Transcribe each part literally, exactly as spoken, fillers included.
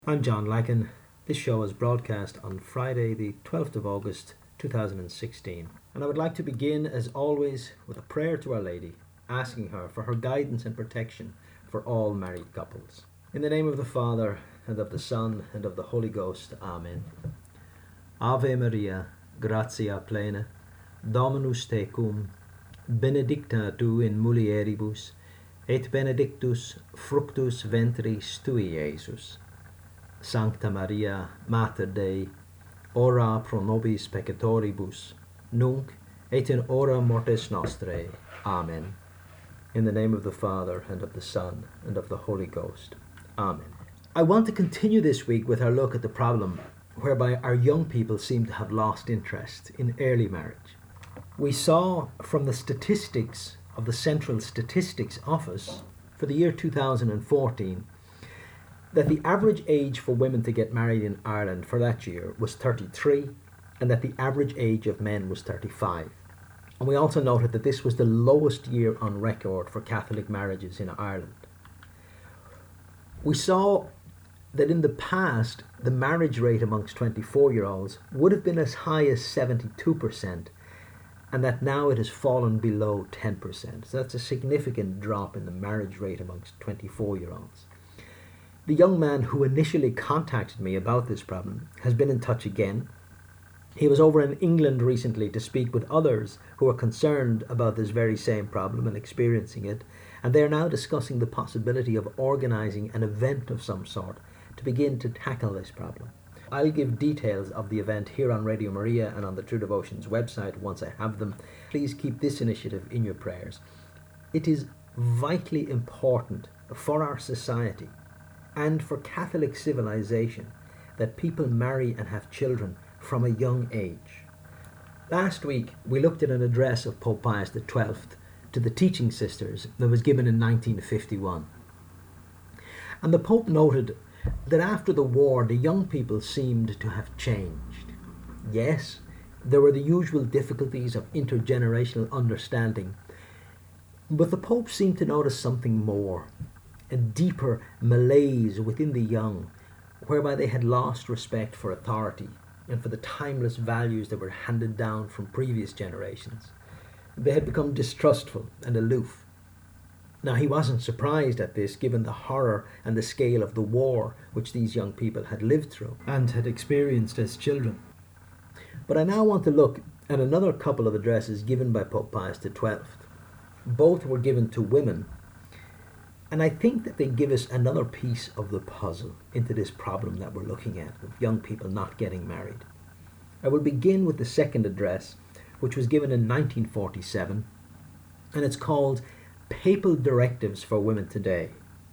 I'm John Lacken. This show is broadcast on Friday, the twelfth of August, two thousand sixteen. And I would like to begin, as always, with a prayer to Our Lady, asking her for her guidance and protection for all married couples. In the name of the Father, and of the Son, and of the Holy Ghost. Amen. Ave Maria, gratia plena, Dominus tecum, benedicta tu in mulieribus, et benedictus fructus ventris tui, Iesus. Sancta Maria, Mater Dei, ora pro nobis peccatoribus, nunc et in hora mortis nostrae. Amen. In the name of the Father, and of the Son, and of the Holy Ghost. Amen. I want to continue this week with our look at the problem whereby our young people seem to have lost interest in early marriage. We saw from the statistics of the Central Statistics Office for the year two thousand fourteen that the average age for women to get married in Ireland for that year was thirty-three, and that the average age of men was thirty-five. And we also noted that this was the lowest year on record for Catholic marriages in Ireland. We saw that in the past, the marriage rate amongst twenty-four-year-olds would have been as high as seventy-two percent, and that now it has fallen below ten percent. So that's a significant drop in the marriage rate amongst twenty-four-year-olds. The young man who initially contacted me about this problem has been in touch again. He was over in England recently to speak with others who are concerned about this very same problem and experiencing it, and they are now discussing the possibility of organising an event of some sort to begin to tackle this problem. I'll give details of the event here on Radio Maria and on the True Devotions website once I have them. Please keep this initiative in your prayers. It is vitally important for our society and for Catholic civilization that people marry and have children from a young age. Last week we looked at an address of Pope Pius the twelfth to the teaching sisters that was given in nineteen fifty-one. And the Pope noted that after the war the young people seemed to have changed. Yes, there were the usual difficulties of intergenerational understanding, but the Pope seemed to notice something more. A deeper malaise within the young, whereby they had lost respect for authority and for the timeless values that were handed down from previous generations. They had become distrustful and aloof. Now, he wasn't surprised at this, given the horror and the scale of the war which these young people had lived through and had experienced as children. But I now want to look at another couple of addresses given by Pope Pius the twelfth. Both were given to women, and I think that they give us another piece of the puzzle into this problem that we're looking at of young people not getting married. I will begin with the second address, which was given in nineteen forty-seven, and it's called Papal Directives for Women Today.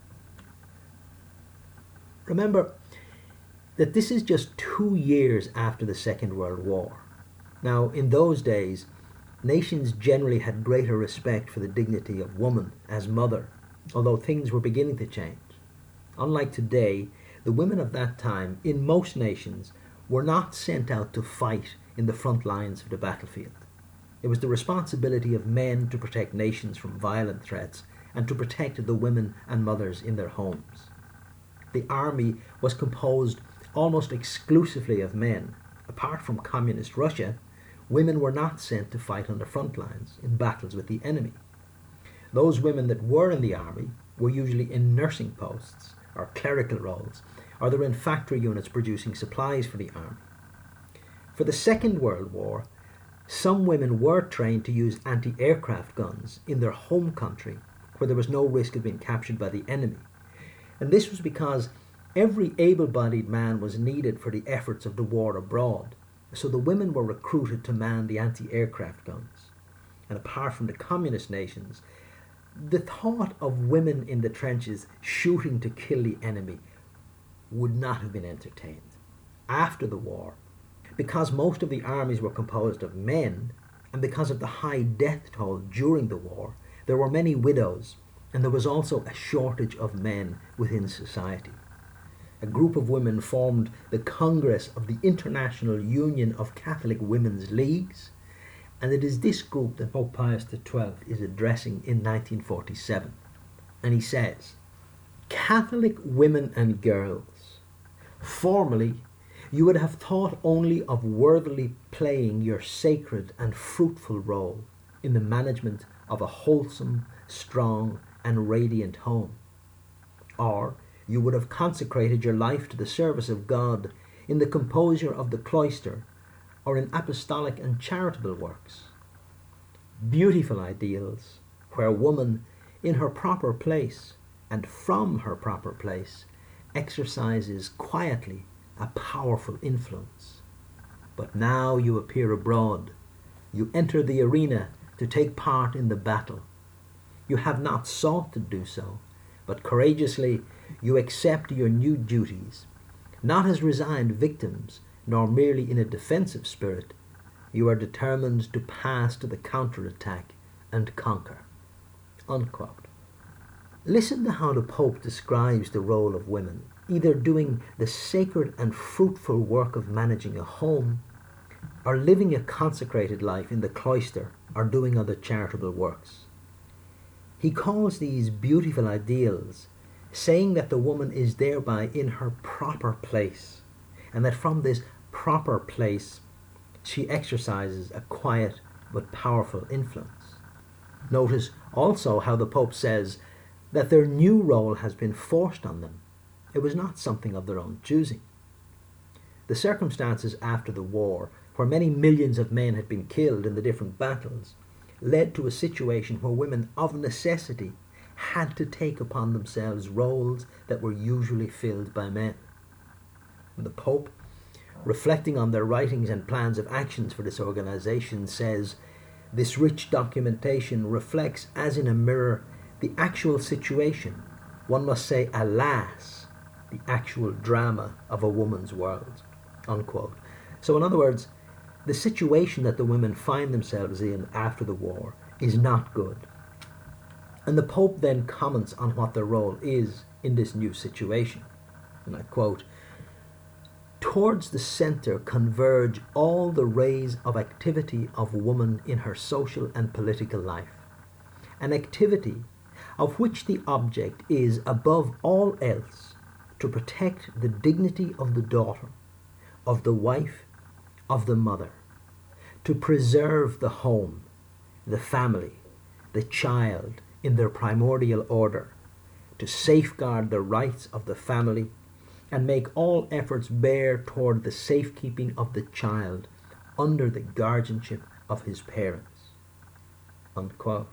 Remember that this is just two years after the Second World War. Now, in those days, nations generally had greater respect for the dignity of woman as mother, although things were beginning to change. Unlike today, the women of that time, in most nations, were not sent out to fight in the front lines of the battlefield. It was the responsibility of men to protect nations from violent threats and to protect the women and mothers in their homes. The army was composed almost exclusively of men. Apart from communist Russia, women were not sent to fight on the front lines in battles with the enemy. Those women that were in the army were usually in nursing posts or clerical roles, or they were in factory units producing supplies for the army. For the Second World War, some women were trained to use anti-aircraft guns in their home country where there was no risk of being captured by the enemy. And this was because every able-bodied man was needed for the efforts of the war abroad, so the women were recruited to man the anti-aircraft guns. And apart from the communist nations, the thought of women in the trenches shooting to kill the enemy would not have been entertained. After the war, because most of the armies were composed of men, and because of the high death toll during the war, there were many widows, and there was also a shortage of men within society. A group of women formed the Congress of the International Union of Catholic Women's Leagues, and it is this group that Pope Pius the twelfth is addressing in nineteen forty-seven. And he says, Catholic women and girls Formerly, you would have thought only of worthily playing your sacred and fruitful role in the management of a wholesome, strong, and radiant home. Or you would have consecrated your life to the service of God in the composure of the cloister or in apostolic and charitable works. Beautiful ideals where woman, in her proper place and from her proper place, exercises quietly a powerful influence. But now you appear abroad. You enter the arena to take part in the battle. You have not sought to do so, but courageously you accept your new duties, not as resigned victims, nor merely in a defensive spirit. You are determined to pass to the counterattack and conquer." Unquote. Listen to how the Pope describes the role of women, either doing the sacred and fruitful work of managing a home, or living a consecrated life in the cloister, or doing other charitable works. He calls these beautiful ideals, saying that the woman is thereby in her proper place, and that from this proper place she exercises a quiet but powerful influence. Notice also how the Pope says that their new role has been forced on them. It was not something of their own choosing. The circumstances after the war, where many millions of men had been killed in the different battles, led to a situation where women of necessity had to take upon themselves roles that were usually filled by men. The Pope, reflecting on their writings and plans of actions for this organization, says, "This rich documentation reflects as in a mirror the actual situation, one must say, alas, the actual drama of a woman's world." Unquote. So in other words, the situation that the women find themselves in after the war is not good. And the Pope then comments on what their role is in this new situation. And I quote, "Towards the centre converge all the rays of activity of woman in her social and political life, an activity of which the object is, above all else, to protect the dignity of the daughter, of the wife, of the mother, to preserve the home, the family, the child in their primordial order, to safeguard the rights of the family, and make all efforts bear toward the safekeeping of the child under the guardianship of his parents." Unquote.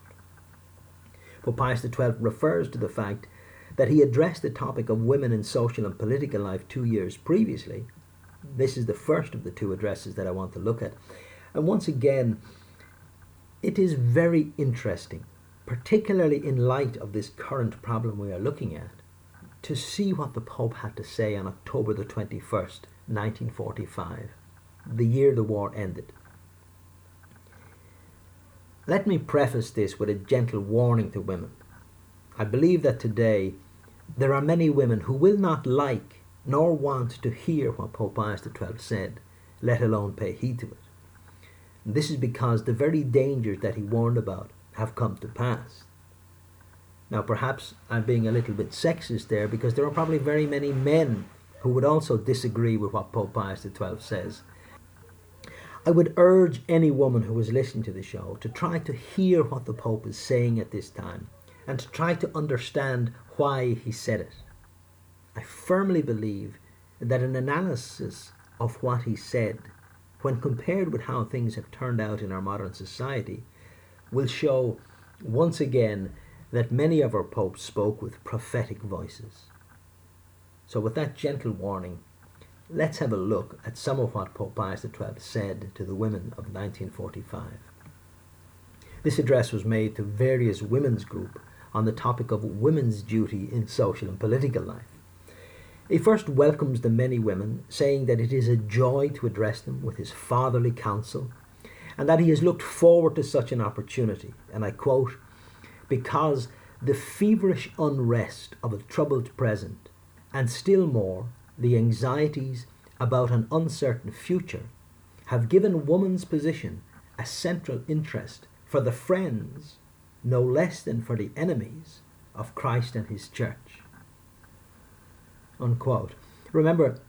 Pope Pius the twelfth refers to the fact that he addressed the topic of women in social and political life two years previously. This is the first of the two addresses that I want to look at. And once again, it is very interesting, particularly in light of this current problem we are looking at, to see what the Pope had to say on October the twenty-first, nineteen forty-five, the year the war ended. Let me preface this with a gentle warning to women. I believe that today there are many women who will not like nor want to hear what Pope Pius the twelfth said, let alone pay heed to it. And this is because the very dangers that he warned about have come to pass. Now perhaps I'm being a little bit sexist there, because there are probably very many men who would also disagree with what Pope Pius the twelfth says. I would urge any woman who is listening to the show to try to hear what the Pope is saying at this time, and to try to understand why he said it. I firmly believe that an analysis of what he said, when compared with how things have turned out in our modern society, will show once again that many of our popes spoke with prophetic voices. So with that gentle warning, let's have a look at some of what Pope Pius the twelfth said to the women of nineteen forty-five. This address was made to various women's groups on the topic of women's duty in social and political life. He first welcomes the many women, saying that it is a joy to address them with his fatherly counsel, and that he has looked forward to such an opportunity, and I quote, "because the feverish unrest of a troubled present, and still more the anxieties about an uncertain future, have given woman's position a central interest for the friends, no less than for the enemies, of Christ and his church." Unquote. Remember,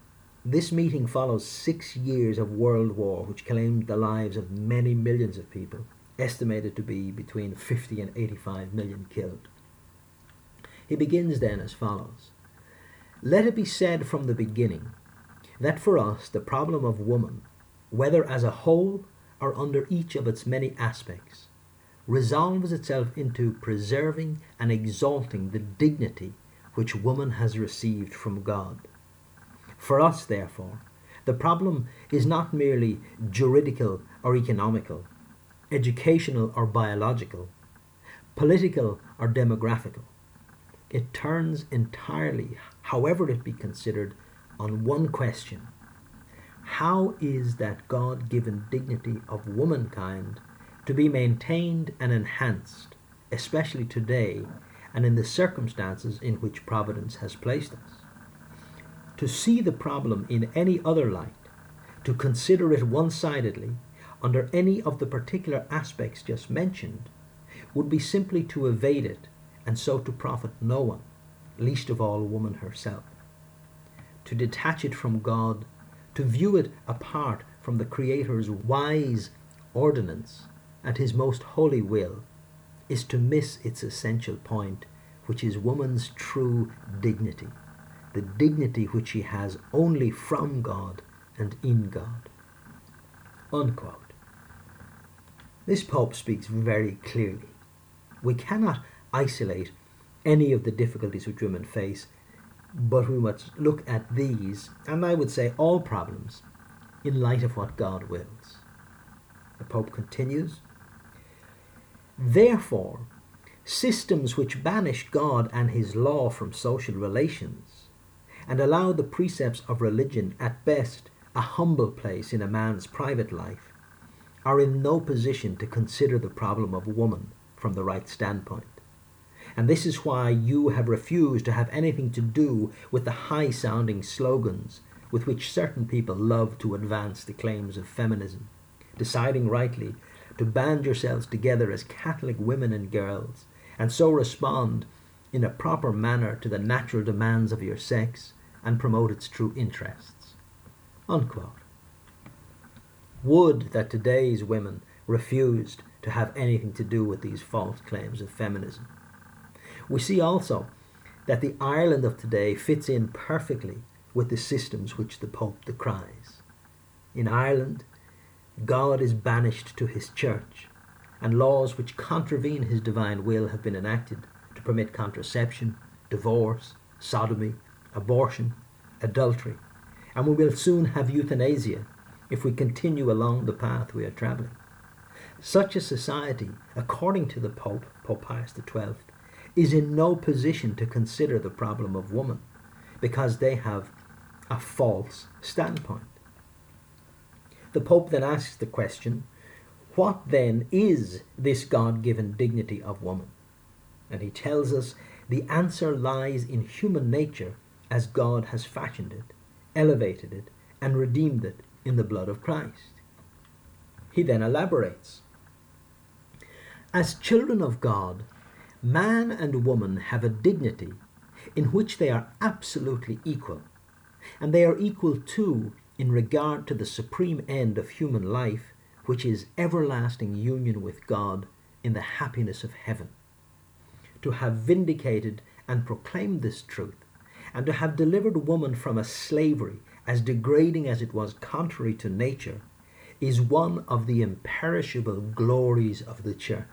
This meeting follows six years of world war which claimed the lives of many millions of people, estimated to be between fifty and eighty-five million killed. He begins then as follows. Let it be said from the beginning that for us the problem of woman, whether as a whole or under each of its many aspects, resolves itself into preserving and exalting the dignity which woman has received from God. For us, therefore, the problem is not merely juridical or economical, educational or biological, political or demographical. It turns entirely, however it be considered, on one question. How is that God-given dignity of womankind to be maintained and enhanced, especially today and in the circumstances in which Providence has placed us? To see the problem in any other light, to consider it one-sidedly, under any of the particular aspects just mentioned, would be simply to evade it, and so to profit no one, least of all woman herself. To detach it from God, to view it apart from the Creator's wise ordinance and His most holy will, is to miss its essential point, which is woman's true dignity, the dignity which she has only from God and in God. Unquote. This Pope speaks very clearly. We cannot isolate any of the difficulties which women face, but we must look at these, and I would say all problems, in light of what God wills. The Pope continues, therefore, systems which banish God and His law from social relations and allow the precepts of religion at best a humble place in a man's private life are in no position to consider the problem of woman from the right standpoint. And this is why you have refused to have anything to do with the high-sounding slogans with which certain people love to advance the claims of feminism, deciding rightly to band yourselves together as Catholic women and girls, and so respond in a proper manner to the natural demands of your sex and promote its true interests. Unquote. Would that today's women refused to have anything to do with these false claims of feminism. We see also that the Ireland of today fits in perfectly with the systems which the Pope decries. In Ireland, God is banished to His church, and laws which contravene His divine will have been enacted to permit contraception, divorce, sodomy, abortion, adultery, and we will soon have euthanasia if we continue along the path we are travelling. Such a society, according to the Pope, Pope Pius the twelfth, is in no position to consider the problem of woman, because they have a false standpoint. The Pope then asks the question, what then is this God-given dignity of woman? And he tells us the answer lies in human nature as God has fashioned it, elevated it, and redeemed it in the blood of Christ. He then elaborates. As children of God, man and woman have a dignity in which they are absolutely equal, and they are equal too in regard to the supreme end of human life, which is everlasting union with God in the happiness of heaven. To have vindicated and proclaimed this truth, and to have delivered woman from a slavery as degrading as it was contrary to nature, is one of the imperishable glories of the Church.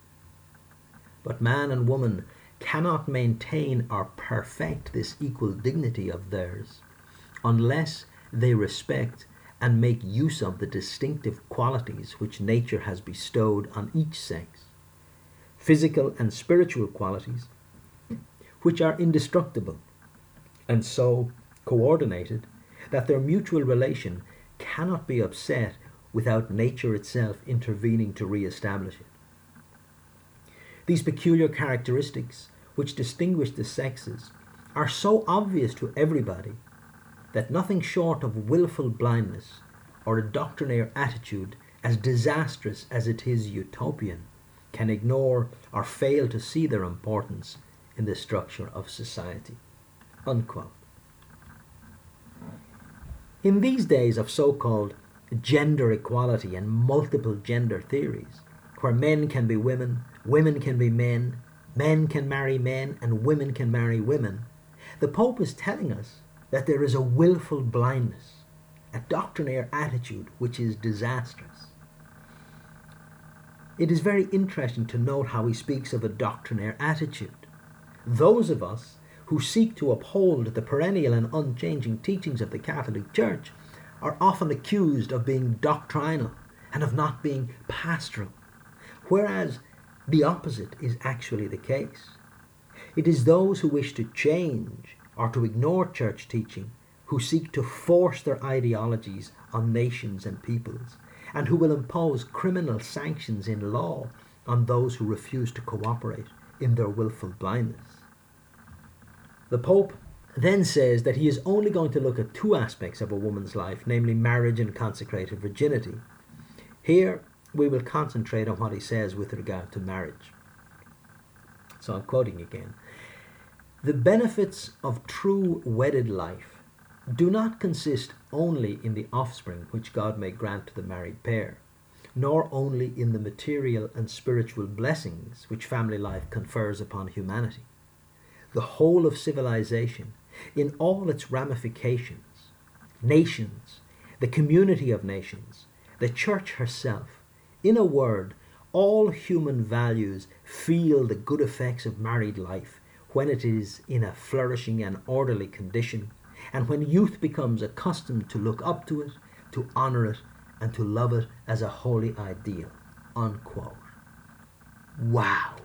But man and woman cannot maintain or perfect this equal dignity of theirs unless they respect and make use of the distinctive qualities which nature has bestowed on each sex, physical and spiritual qualities which are indestructible and so coordinated that their mutual relation cannot be upset without nature itself intervening to re-establish it. These peculiar characteristics which distinguish the sexes are so obvious to everybody that nothing short of willful blindness or a doctrinaire attitude as disastrous as it is utopian can ignore or fail to see their importance in the structure of society. Unquote. In these days of so-called gender equality and multiple gender theories, where men can be women, women can be men, men can marry men, and women can marry women, the Pope is telling us that there is a willful blindness, a doctrinaire attitude which is disastrous. It is very interesting to note how he speaks of a doctrinaire attitude. Those of us who seek to uphold the perennial and unchanging teachings of the Catholic Church are often accused of being doctrinal and of not being pastoral, whereas the opposite is actually the case. It is those who wish to change or to ignore church teaching who seek to force their ideologies on nations and peoples, and who will impose criminal sanctions in law on those who refuse to cooperate in their willful blindness. The Pope then says that he is only going to look at two aspects of a woman's life, namely marriage and consecrated virginity. Here we will concentrate on what he says with regard to marriage. So I'm quoting again. The benefits of true wedded life do not consist only in the offspring which God may grant to the married pair, nor only in the material and spiritual blessings which family life confers upon humanity. The whole of civilization, in all its ramifications, nations, the community of nations, the Church herself, in a word, all human values feel the good effects of married life when it is in a flourishing and orderly condition, and when youth becomes accustomed to look up to it, to honour it, and to love it as a holy ideal. Unquote. Wow.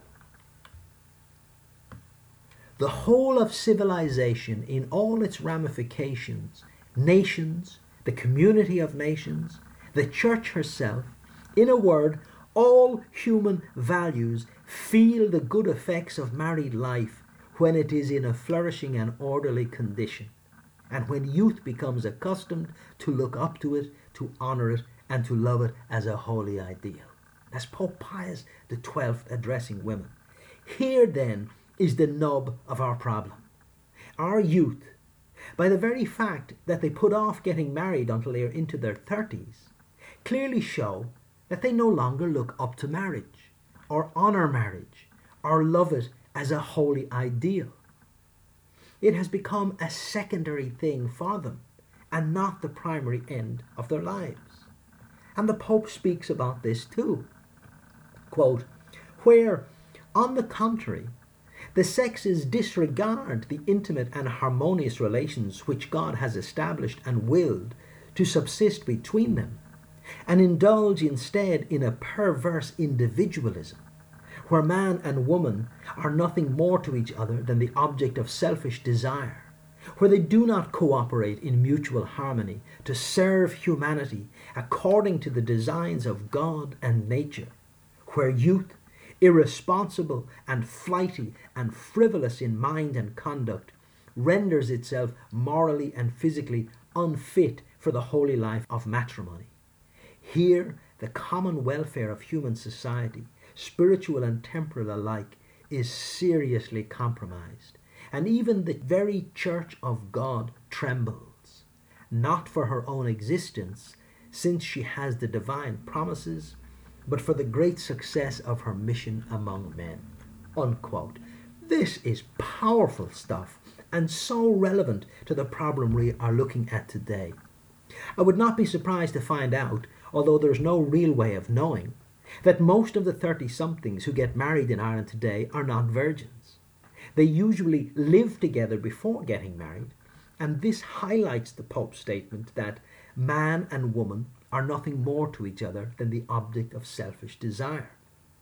The whole of civilization in all its ramifications, nations, the community of nations, the Church herself, in a word, all human values feel the good effects of married life when it is in a flourishing and orderly condition, and when youth becomes accustomed to look up to it, to honour it, and to love it as a holy ideal. That's Pope Pius the twelfth addressing women. Here then is the nub of our problem. Our youth, by the very fact that they put off getting married until they are into their thirties, clearly show that they no longer look up to marriage, or honour marriage, or love it as a holy ideal. It has become a secondary thing for them, and not the primary end of their lives. And the Pope speaks about this too. Quote, where, on the contrary, the sexes disregard the intimate and harmonious relations which God has established and willed to subsist between them, and indulge instead in a perverse individualism, where man and woman are nothing more to each other than the object of selfish desire, where they do not cooperate in mutual harmony to serve humanity according to the designs of God and nature, where youth, irresponsible and flighty and frivolous in mind and conduct, renders itself morally and physically unfit for the holy life of matrimony. Here, the common welfare of human society, spiritual and temporal alike, is seriously compromised, and even the very Church of God trembles, not for her own existence, since she has the divine promises, but for the great success of her mission among men. Unquote. This is powerful stuff, and so relevant to the problem we are looking at today. I would not be surprised to find out, although there's no real way of knowing, that most of the thirty-somethings who get married in Ireland today are not virgins. They usually live together before getting married, and this highlights the Pope's statement that man and woman are nothing more to each other than the object of selfish desire.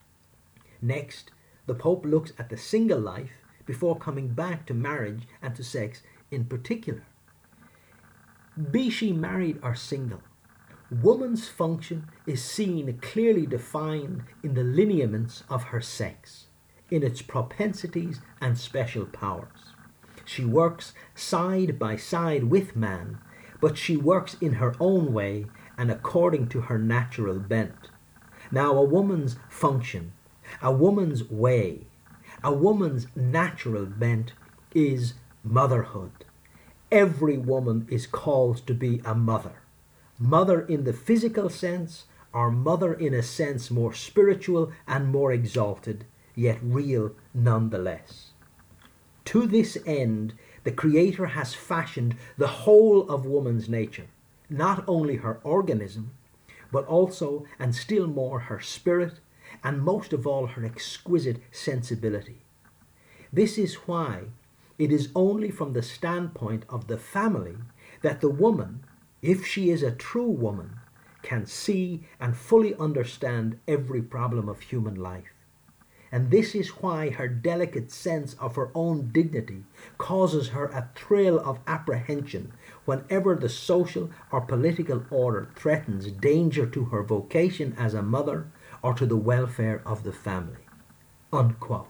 Next, the Pope looks at the single life before coming back to marriage and to sex in particular. Be she married or single, woman's function is seen clearly defined in the lineaments of her sex, in its propensities and special powers. She works side by side with man, but she works in her own way and according to her natural bent. Now, a woman's function, a woman's way, a woman's natural bent is motherhood, Every woman is called to be a mother. Mother in the physical sense, or mother in a sense more spiritual and more exalted, yet real nonetheless. To this end, the Creator has fashioned the whole of woman's nature, not only her organism, but also and still more her spirit, and most of all her exquisite sensibility. This is why it is only from the standpoint of the family that the woman, if she is a true woman, can see and fully understand every problem of human life. And this is why her delicate sense of her own dignity causes her a thrill of apprehension whenever the social or political order threatens danger to her vocation as a mother or to the welfare of the family." Unquote.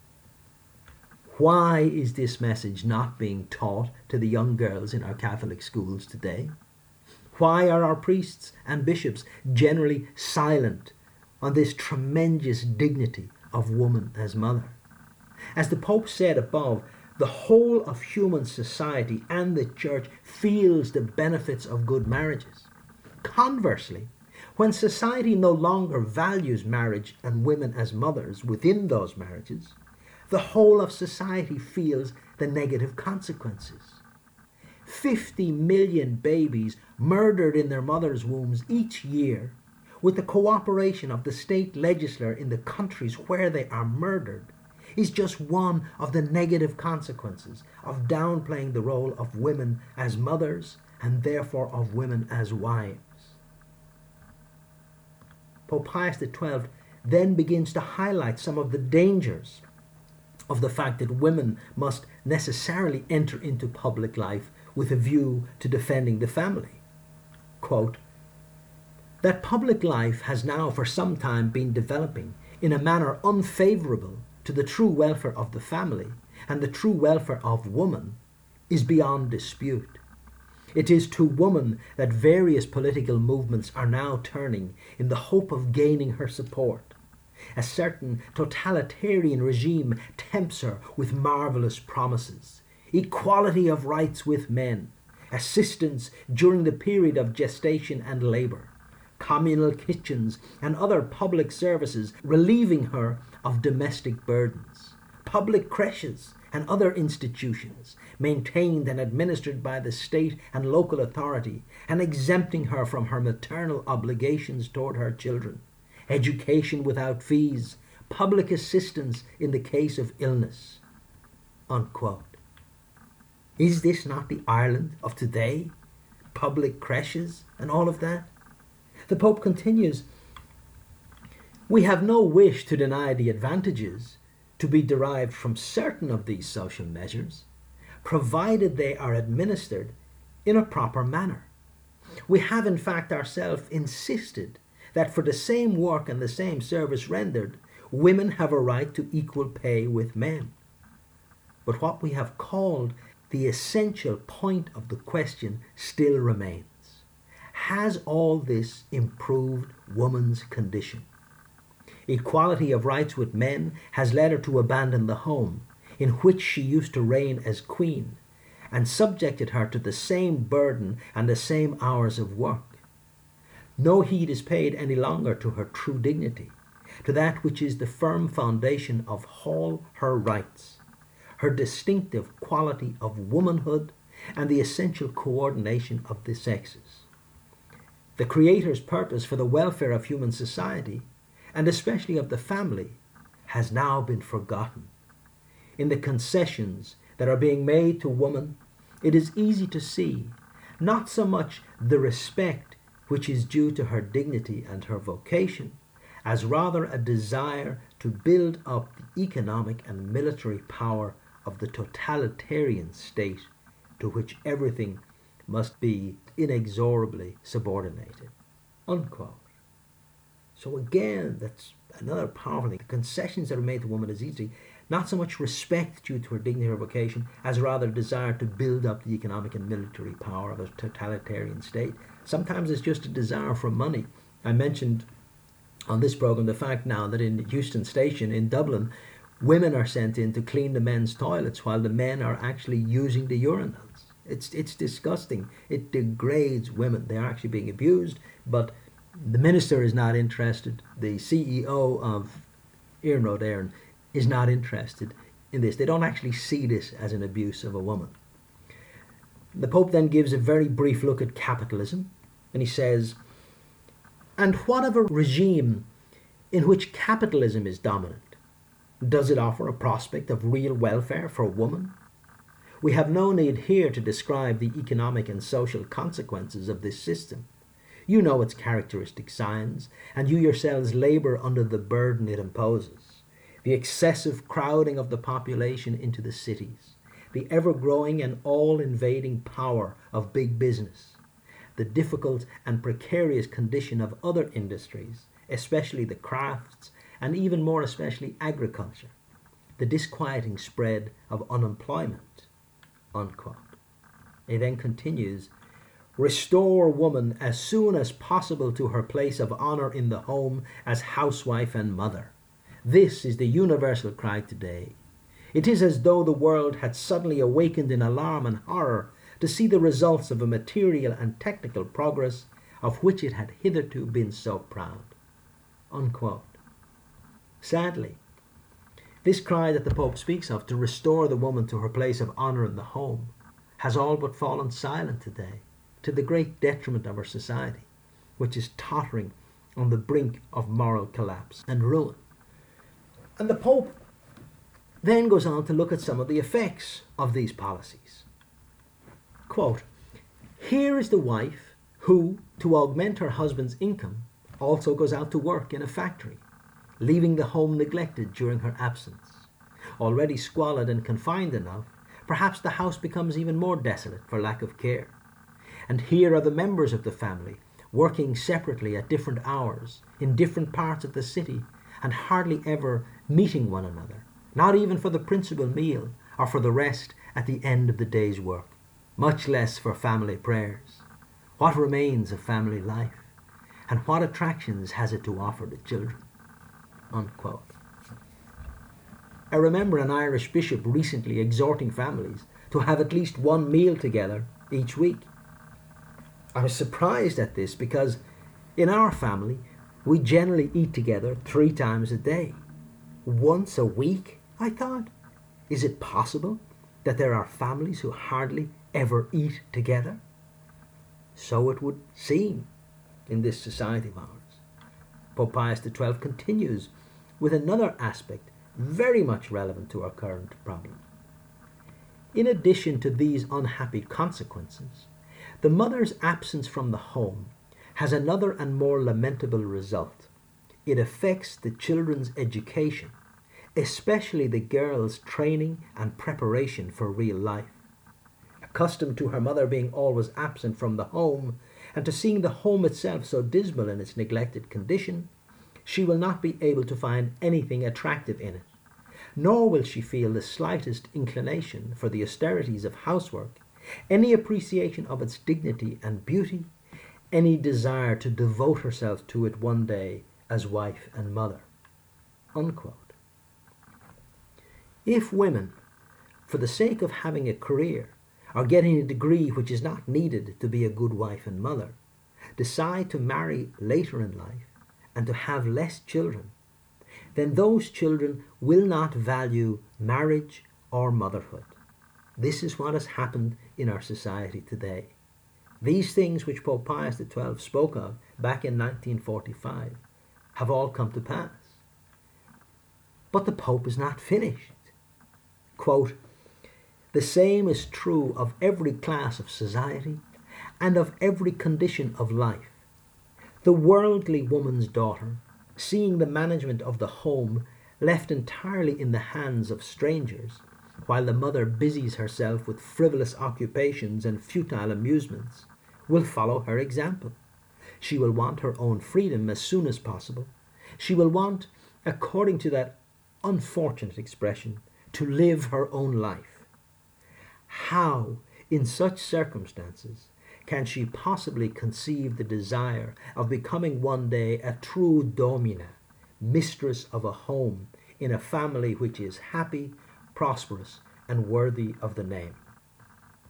Why is this message not being taught to the young girls in our Catholic schools today? Why are our priests and bishops generally silent on this tremendous dignity of woman as mother? As the Pope said above, the whole of human society and the Church feels the benefits of good marriages. Conversely, when society no longer values marriage and women as mothers within those marriages, the whole of society feels the negative consequences. fifty million babies murdered in their mothers' wombs each year, with the cooperation of the state legislature in the countries where they are murdered, is just one of the negative consequences of downplaying the role of women as mothers and therefore of women as wives. Pope Pius the twelfth then begins to highlight some of the dangers of the fact that women must necessarily enter into public life with a view to defending the family. Quote, "That public life has now for some time been developing in a manner unfavourable to the true welfare of the family and the true welfare of woman is beyond dispute. It is to woman that various political movements are now turning in the hope of gaining her support. A certain totalitarian regime tempts her with marvellous promises: equality of rights with men, assistance during the period of gestation and labour, communal kitchens and other public services relieving her of domestic burdens, public creches and other institutions maintained and administered by the state and local authority and exempting her from her maternal obligations toward her children, education without fees, public assistance in the case of illness." Unquote. Is this not the Ireland of today? Public creches and all of that? The Pope continues, "We have no wish to deny the advantages to be derived from certain of these social measures, provided they are administered in a proper manner. We have in fact ourselves insisted that for the same work and the same service rendered, women have a right to equal pay with men. But what we have called the essential point of the question still remains: has all this improved woman's condition? Equality of rights with men has led her to abandon the home, in which she used to reign as queen, and subjected her to the same burden and the same hours of work. No heed is paid any longer to her true dignity, to that which is the firm foundation of all her rights, her distinctive quality of womanhood and the essential coordination of the sexes. The Creator's purpose for the welfare of human society, and especially of the family, has now been forgotten. In the concessions that are being made to woman, it is easy to see not so much the respect which is due to her dignity and her vocation, as rather a desire to build up the economic and military power of the totalitarian state to which everything must be inexorably subordinated." Unquote. So again, that's another powerful thing. The concessions that are made to woman is easy, not so much respect due to her dignity or vocation, as rather a desire to build up the economic and military power of a totalitarian state. Sometimes it's just a desire for money. I mentioned on this program the fact now that in Euston Station in Dublin, women are sent in to clean the men's toilets while the men are actually using the urinals. It's it's disgusting. It degrades women. They are actually being abused, but the minister is not interested. The C E O of Iarnród Éireann is not interested in this. They don't actually see this as an abuse of a woman. The Pope then gives a very brief look at capitalism, and he says, and what of a regime in which capitalism is dominant? Does it offer a prospect of real welfare for woman? We have no need here to describe the economic and social consequences of this system. You know its characteristic signs, and you yourselves labour under the burden it imposes. The excessive crowding of the population into the cities, the ever-growing and all-invading power of big business, the difficult and precarious condition of other industries, especially the crafts, and even more especially agriculture, the disquieting spread of unemployment, unquote. He then continues, restore woman as soon as possible to her place of honour in the home as housewife and mother. This is the universal cry today. It is as though the world had suddenly awakened in alarm and horror to see the results of a material and technical progress of which it had hitherto been so proud. Unquote. Sadly, this cry that the Pope speaks of to restore the woman to her place of honour in the home has all but fallen silent today, to the great detriment of our society, which is tottering on the brink of moral collapse and ruin. And the Pope then goes on to look at some of the effects of these policies. Quote, here is the wife who, to augment her husband's income, also goes out to work in a factory, leaving the home neglected during her absence. Already squalid and confined enough, perhaps the house becomes even more desolate for lack of care. And here are the members of the family, working separately at different hours, in different parts of the city, and hardly ever meeting one another, not even for the principal meal or for the rest at the end of the day's work, much less for family prayers. What remains of family life? And what attractions has it to offer the children? Unquote. I remember an Irish bishop recently exhorting families to have at least one meal together each week. I was surprised at this because in our family we generally eat together three times a day. Once a week, I thought. Is it possible that there are families who hardly ever eat together? So it would seem in this society of ours. Pope Pius the twelfth continues with another aspect very much relevant to our current problem. In addition to these unhappy consequences, the mother's absence from the home has another and more lamentable result. It affects the children's education, especially the girl's training and preparation for real life. Accustomed to her mother being always absent from the home, and to seeing the home itself so dismal in its neglected condition, she will not be able to find anything attractive in it, nor will she feel the slightest inclination for the austerities of housework, any appreciation of its dignity and beauty, any desire to devote herself to it one day as wife and mother. Unquote. If women, for the sake of having a career or getting a degree which is not needed to be a good wife and mother, decide to marry later in life and to have less children, then those children will not value marriage or motherhood. This is what has happened in our society today. These things which Pope Pius the twelfth spoke of back in nineteen forty-five have all come to pass. But the Pope is not finished. Quote, the same is true of every class of society and of every condition of life. The worldly woman's daughter, seeing the management of the home left entirely in the hands of strangers, while the mother busies herself with frivolous occupations and futile amusements, will follow her example. She will want her own freedom as soon as possible. She will want, according to that unfortunate expression, to live her own life. How, in such circumstances, can she possibly conceive the desire of becoming one day a true domina, mistress of a home in a family which is happy, prosperous, and worthy of the name?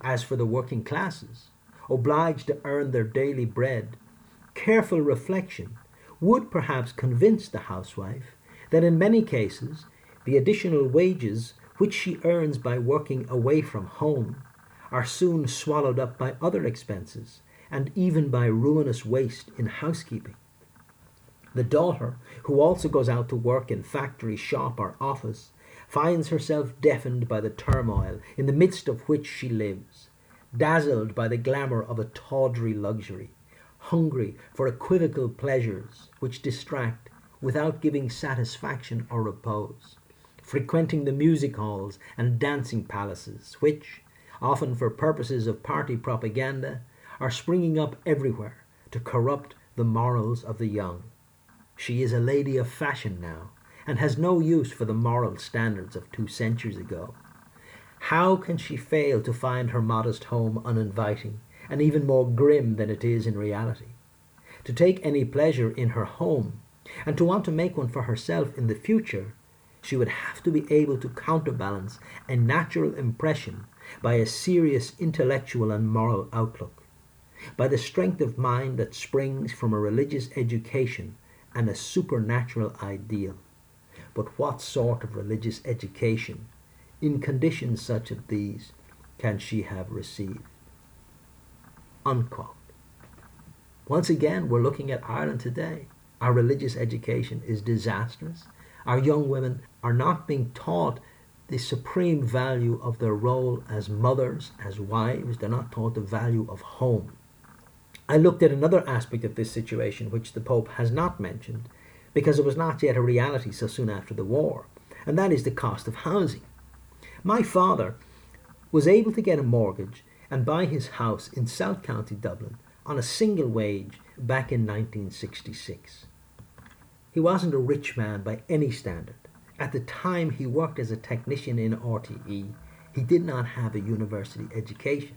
As for the working classes, obliged to earn their daily bread, careful reflection would perhaps convince the housewife that in many cases the additional wages which she earns by working away from home are soon swallowed up by other expenses and even by ruinous waste in housekeeping. The daughter, who also goes out to work in factory, shop or office, finds herself deafened by the turmoil in the midst of which she lives, dazzled by the glamour of a tawdry luxury, hungry for equivocal pleasures which distract without giving satisfaction or repose, frequenting the music halls and dancing palaces which, often for purposes of party propaganda, are springing up everywhere to corrupt the morals of the young. She is a lady of fashion now, and has no use for the moral standards of two centuries ago. How can she fail to find her modest home uninviting, and even more grim than it is in reality? To take any pleasure in her home, and to want to make one for herself in the future, she would have to be able to counterbalance a natural impression by a serious intellectual and moral outlook, by the strength of mind that springs from a religious education and a supernatural ideal. But what sort of religious education, in conditions such as these, can she have received? Unquote. Once again, we're looking at Ireland today. Our religious education is disastrous. Our young women are not being taught the supreme value of their role as mothers, as wives. They're not taught the value of home. I looked at another aspect of this situation which the Pope has not mentioned, because it was not yet a reality so soon after the war, and that is the cost of housing. My father was able to get a mortgage and buy his house in South County Dublin on a single wage back in nineteen sixty-six. He wasn't a rich man by any standard. At the time he worked as a technician in R T E, he did not have a university education.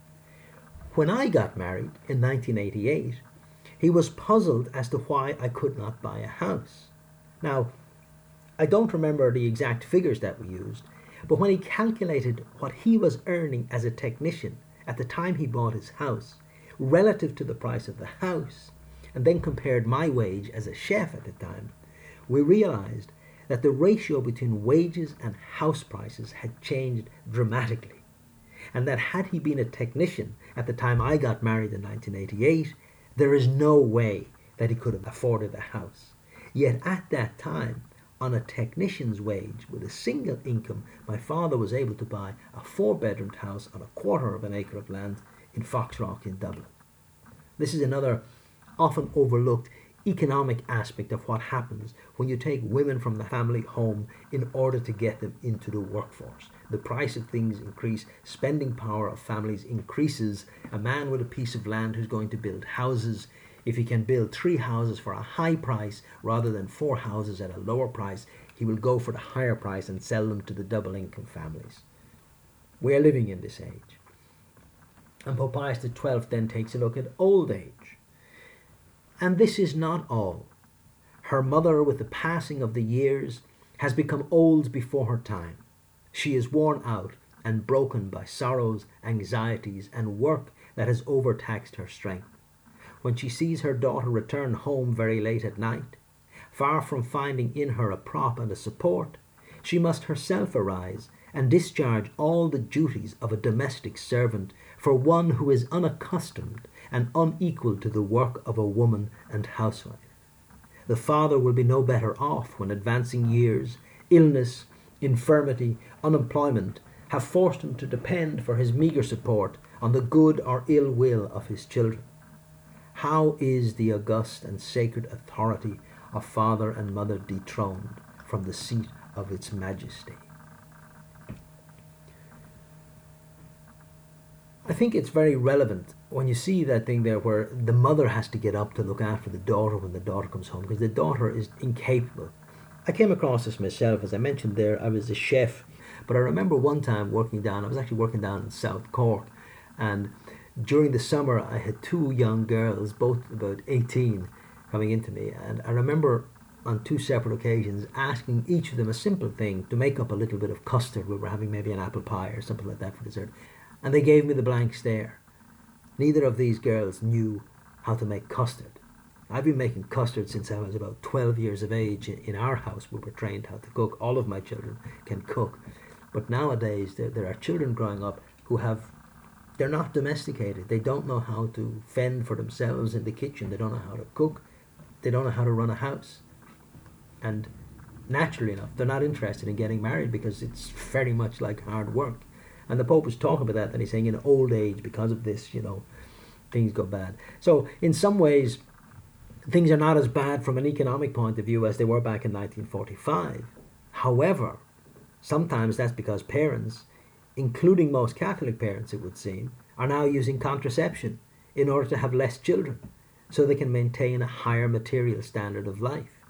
When I got married in nineteen eighty-eight, he was puzzled as to why I could not buy a house. Now, I don't remember the exact figures that we used, but when he calculated what he was earning as a technician at the time he bought his house relative to the price of the house, and then compared my wage as a chef at the time, we realized that the ratio between wages and house prices had changed dramatically, and that had he been a technician at the time I got married in nineteen eighty-eight, there is no way that he could have afforded a house. Yet at that time, on a technician's wage with a single income, my father was able to buy a four-bedroomed house on a quarter of an acre of land in Foxrock in Dublin. This is another often overlooked economic aspect of what happens when you take women from the family home in order to get them into the workforce. The price of things increase, spending power of families increases. A man with a piece of land who's going to build houses, if he can build three houses for a high price rather than four houses at a lower price, he will go for the higher price and sell them to the double income families. We are living in this age. And Pope Pius the twelfth then takes a look at old age. And this is not all. Her mother, with the passing of the years, has become old before her time. She is worn out and broken by sorrows, anxieties, and work that has overtaxed her strength. When she sees her daughter return home very late at night, far from finding in her a prop and a support, she must herself arise and discharge all the duties of a domestic servant for one who is unaccustomed and unequal to the work of a woman and housewife. The father will be no better off when advancing years, illness, infirmity, unemployment have forced him to depend for his meagre support on the good or ill will of his children. How is the august and sacred authority of father and mother dethroned from the seat of its majesty? I think it's very relevant when you see that thing there where the mother has to get up to look after the daughter when the daughter comes home, because the daughter is incapable. I came across this myself. As I mentioned there, I was a chef, but I remember one time working down, I was actually working down in South Cork, and during the summer I had two young girls, both about eighteen, coming into me, and I remember on two separate occasions asking each of them a simple thing to make up a little bit of custard. We were having maybe an apple pie or something like that for dessert. And they gave me the blank stare. Neither of these girls knew how to make custard. I've been making custard since I was about twelve years of age. In our house, we were trained how to cook. All of my children can cook. But nowadays, there, there are children growing up who have, they're not domesticated. They don't know how to fend for themselves in the kitchen. They don't know how to cook. They don't know how to run a house. And naturally enough, they're not interested in getting married because it's very much like hard work. And the Pope was talking about that, and he's saying in old age, because of this, you know, things go bad. So in some ways, things are not as bad from an economic point of view as they were back in nineteen forty-five. However, sometimes that's because parents, including most Catholic parents it would seem, are now using contraception in order to have less children so they can maintain a higher material standard of life.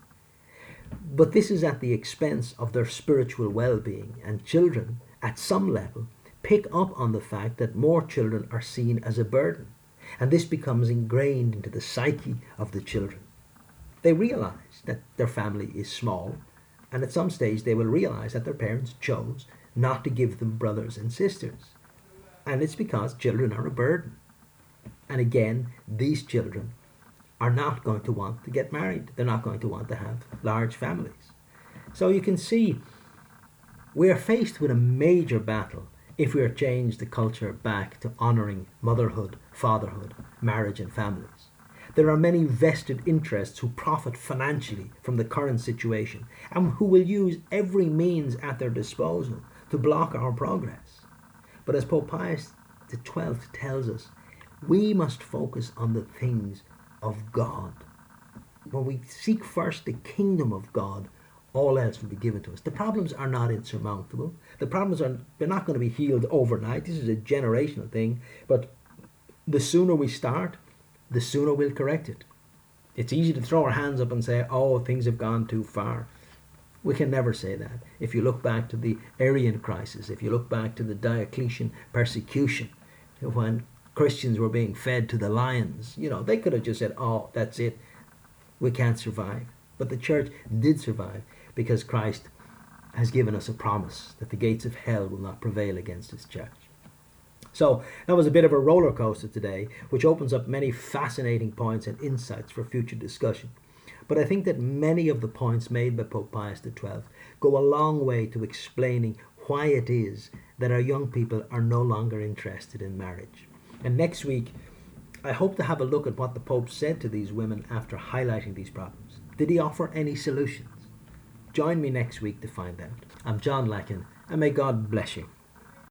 But this is at the expense of their spiritual well-being, and children, at some level, pick up on the fact that more children are seen as a burden, and this becomes ingrained into the psyche of the children. They realize that their family is small, and at some stage they will realize that their parents chose not to give them brothers and sisters. And it's because children are a burden. And again, these children are not going to want to get married. They're not going to want to have large families. So you can see we are faced with a major battle if we are to change the culture back to honouring motherhood, fatherhood, marriage and families. There are many vested interests who profit financially from the current situation and who will use every means at their disposal to block our progress. But as Pope Pius the twelfth tells us, we must focus on the things of God. When we seek first the kingdom of God, all else will be given to us. The problems are not insurmountable. The problems are they're not going to be healed overnight. This is a generational thing. But the sooner we start, the sooner we'll correct it. It's easy to throw our hands up and say, oh, things have gone too far. We can never say that. If you look back to the Arian crisis, if you look back to the Diocletian persecution, when Christians were being fed to the lions, you know, they could have just said, oh, that's it. We can't survive. But the church did survive because Christ has given us a promise that the gates of hell will not prevail against his church. So that was a bit of a roller coaster today, which opens up many fascinating points and insights for future discussion. But I think that many of the points made by Pope Pius the twelfth go a long way to explaining why it is that our young people are no longer interested in marriage. And next week, I hope to have a look at what the Pope said to these women after highlighting these problems. Did he offer any solutions? Join me next week to find out. I'm John Lacken, and may God bless you.